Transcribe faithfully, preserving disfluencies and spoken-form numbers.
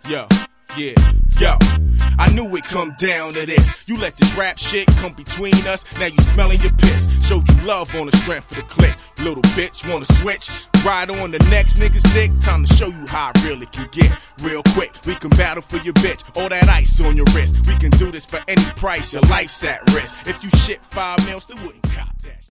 Yo, yeah, yo. I knew it come down to this. You let this rap shit come between us, now you smelling your piss. Showed you love on the strength of the click. Little bitch, wanna switch? Ride on the next nigga's dick? Time to show you how I really can get. Real quick, we can battle for your bitch. All that ice on your wrist. We can do this for any price, your life's at risk. If you shit five mils, they wouldn't cop that.